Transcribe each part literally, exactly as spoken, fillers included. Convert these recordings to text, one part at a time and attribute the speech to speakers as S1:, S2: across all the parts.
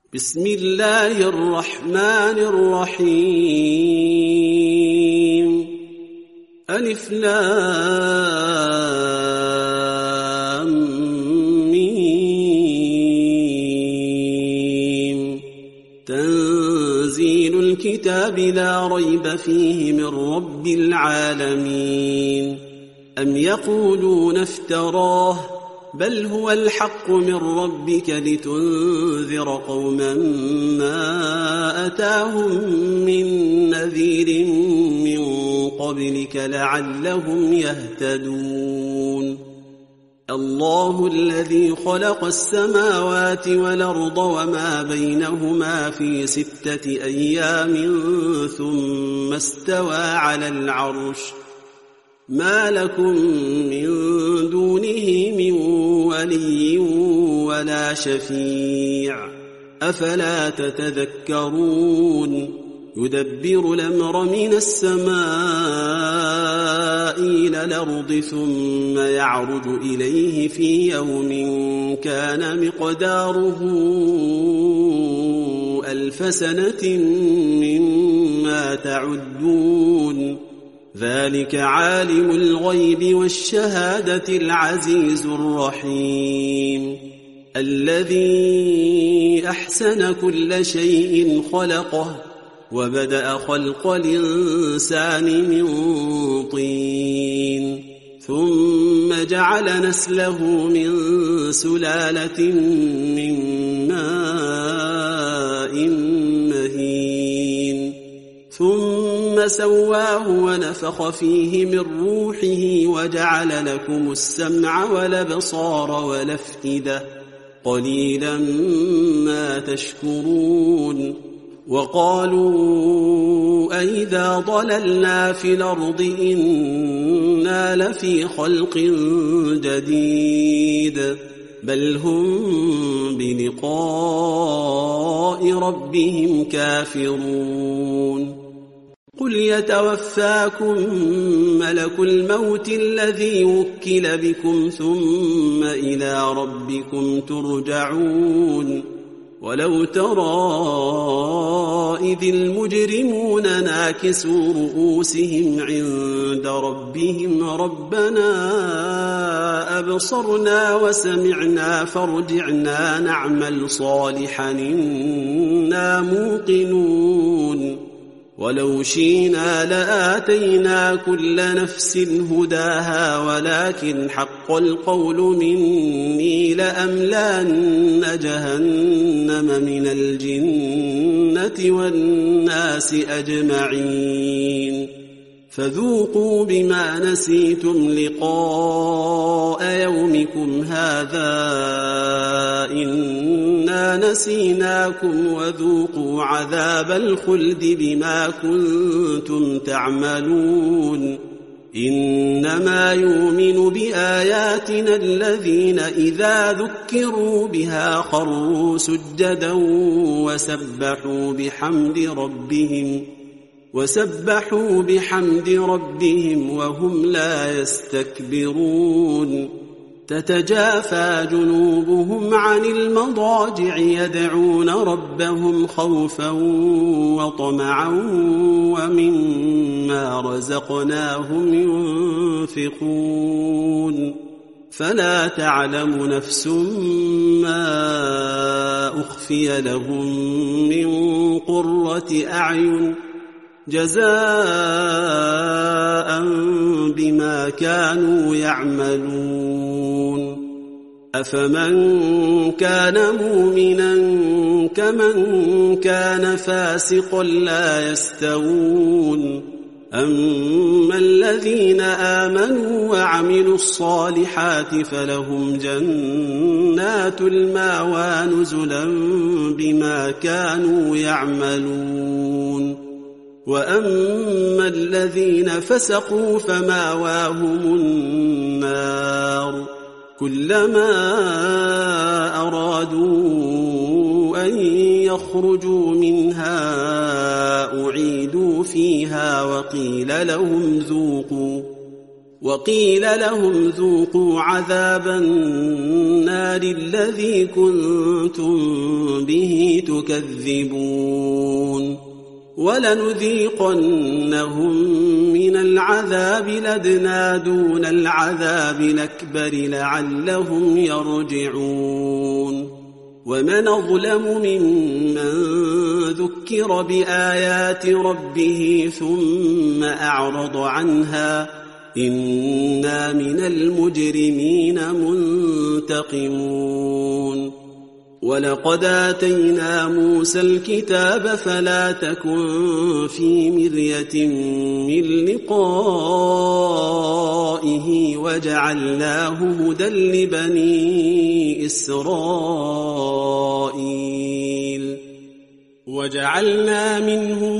S1: بسم الله الرحمن الرحيم. ألف لام ميم. تنزيل الكتاب لا ريب فيه من رب العالمين. أم يقولون افتراه بل هو الحق من ربك لتنذر قوما ما أتاهم من نذير من قبلك لعلهم يهتدون. الله الذي خلق السماوات والأرض وما بينهما في ستة أيام ثم استوى على العرش. ما لكم من دونه من ولي ولا شفيع أفلا تتذكرون. يدبر الأمر من السماء إلى الأرض ثم يعرج إليه في يوم كان مقداره ألف سنة مما تعدون. ذلك عالم الغيب والشهادة العزيز الرحيم. الذي أحسن كل شيء خلقه وبدأ خلق الإنسان من طين ثم جعل نسله من سلالة من ماء مهين ثم سواه ونفخ فيه من روحه وجعل لكم السمع والأبصار والأفئدة قليلا ما تشكرون. وقالوا أئذا ضللنا في الأرض إنا لفي خلق جديد بل هم بلقاء ربهم كافرون. قل يتوفاكم ملك الموت الذي وكل بكم ثم إلى ربكم ترجعون. ولو ترى إذ المجرمون ناكسوا رؤوسهم عند ربهم ربنا أبصرنا وسمعنا فارجعنا نعمل صالحا إنا موقنون. ولو شئنا لآتينا كل نفس هداها ولكن حق القول مني لأملأن جهنم من الجنة والناس أجمعين. فذوقوا بما نسيتم لقاء يومكم هذا إنا نسيناكم وذوقوا عذاب الخلد بما كنتم تعملون. إنما يؤمن بآياتنا الذين إذا ذكروا بها خروا سجدا وسبحوا بحمد ربهم وسبحوا بحمد ربهم وهم لا يستكبرون. تتجافى جنوبهم عن المضاجع يدعون ربهم خوفا وطمعا ومما رزقناهم ينفقون. فلا تعلم نفس ما أخفي لهم من قرة أعين جزاء بما كانوا يعملون. أفمن كان مؤمنا كمن كان فاسقا لا يستوون. أما الذين آمنوا وعملوا الصالحات فلهم جنات المأوى نزلا بما كانوا يعملون. وأما الذين فسقوا فمأواهم النار كلما أرادوا أن يخرجوا منها أعيدوا فيها وقيل لهم ذوقوا وقيل لهم ذوقوا عذاب النار الذي كنتم به تكذبون ولنذيقنهم من العذاب الأدنى دون العذاب الأكبر لعلهم يرجعون ومن أظلم ممن ذكر بآيات ربه ثم أعرض عنها إنا من المجرمين منتقمون ولقد آتينا موسى الكتاب فلا تكن في مرية من لقائه وجعلناه هدى لبني إسرائيل وجعلنا منهم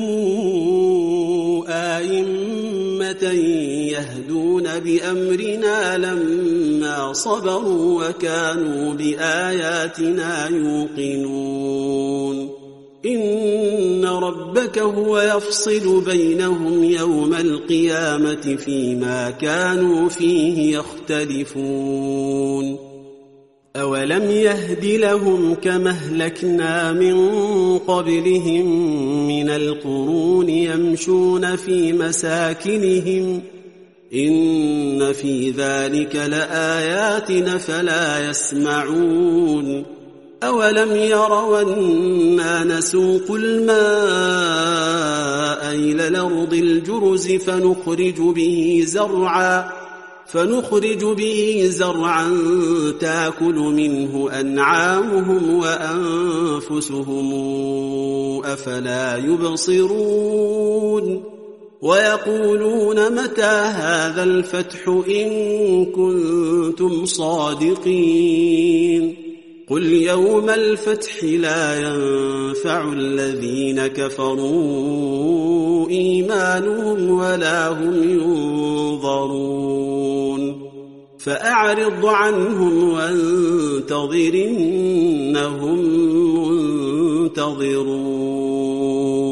S1: آئمة يهدون بأمرنا لما صبروا وكانوا بآياتنا يوقنون إن ربك هو يفصل بينهم يوم القيامة فيما كانوا فيه يختلفون أولم يهد لهم كما أهلكنا من قبلهم من القرون يمشون في مساكنهم إن في ذلك لآيات فلا يسمعون أولم يروا أنا نسوق الماء إلى الأرض الجرز فنخرج به زرعا فنخرج به زرعا تأكل منه أنعامهم وأنفسهم أفلا يبصرون ويقولون متى هذا الفتح إن كنتم صادقين قل يوم الفتح لا ينفع الذين كفروا إيمانهم ولا هم ينظرون فأعرض عنهم وانتظر إنهم منتظرون